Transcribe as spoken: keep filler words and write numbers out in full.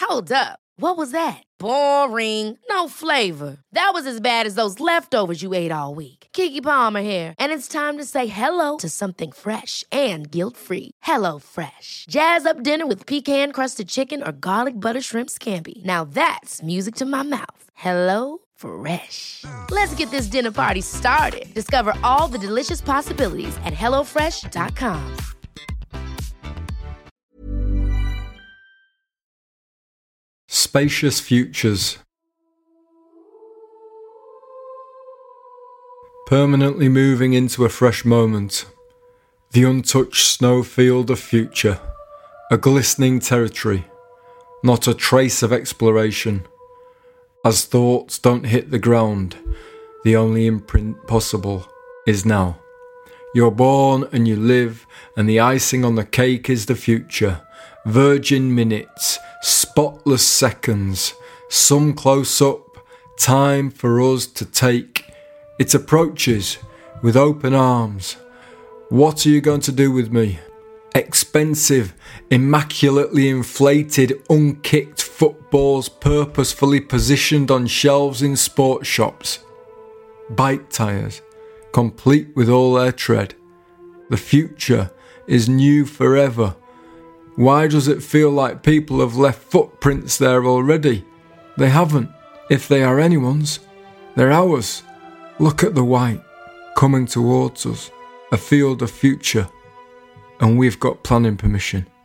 Hold up. What was that? Boring. No flavor. That was as bad as those leftovers you ate all week. Keke Palmer here, and it's time to say hello to something fresh and guilt-free. Hello Fresh. Jazz up dinner with pecan-crusted chicken or garlic butter shrimp scampi. Now that's music to my mouth. Hello Fresh. Let's get this dinner party started. Discover all the delicious possibilities at hello fresh dot com. Spacious futures. Permanently moving into a fresh moment. The untouched snowfield of future. A glistening territory. Not a trace of exploration. As thoughts don't hit the ground, the only imprint possible is now. You're born and you live, and the icing on the cake is the future. Virgin minutes, spotless seconds, some close up, time for us to take. It approaches with open arms. What are you going to do with me? Expensive, immaculately inflated, unkicked footballs purposefully positioned on shelves in sports shops. Bike tyres, complete with all their tread. The future is new forever. Why does it feel like people have left footprints there already? They haven't. If they are anyone's, they're ours. Look at the white, coming towards us. A field of future. And we've got planning permission.